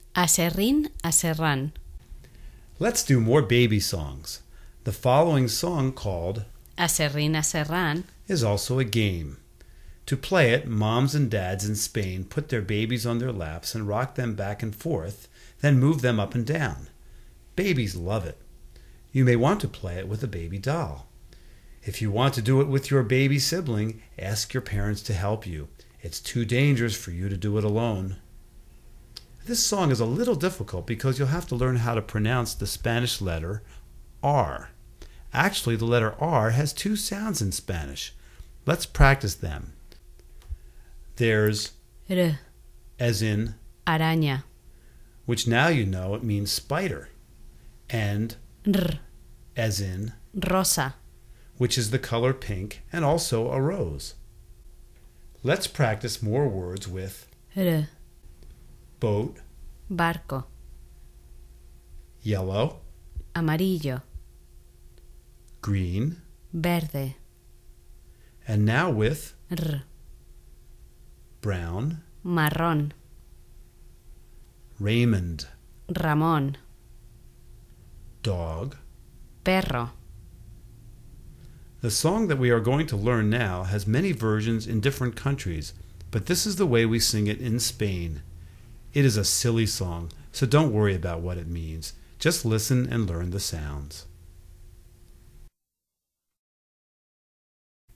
Aserrín, aserrán. Let's do more baby songs. The following song, called Aserrín, aserrán, is also a game. To play it, moms and dads in Spain put their babies on their laps and rock them back and forth, then move them up and down. Babies love it. You may want to play it with a baby doll. If you want to do it with your baby sibling, ask your parents to help you. It's too dangerous for you to do it alone. This song is a little difficult because you'll have to learn how to pronounce the Spanish letter R. Actually, the letter R has two sounds in Spanish. Let's practice them. There's r, as in, araña, which now you know it means spider, and r, as in, rosa, which is the color pink and also a rose. Let's practice more words with r, boat, barco, yellow, amarillo, green, verde, and now with r, brown, marrón, Raymond, Ramón, dog. perro. The song that we are going to learn now has many versions in different countries, but this is the way we sing it in Spain. It is a silly song, so don't worry about what it means. Just listen and learn the sounds.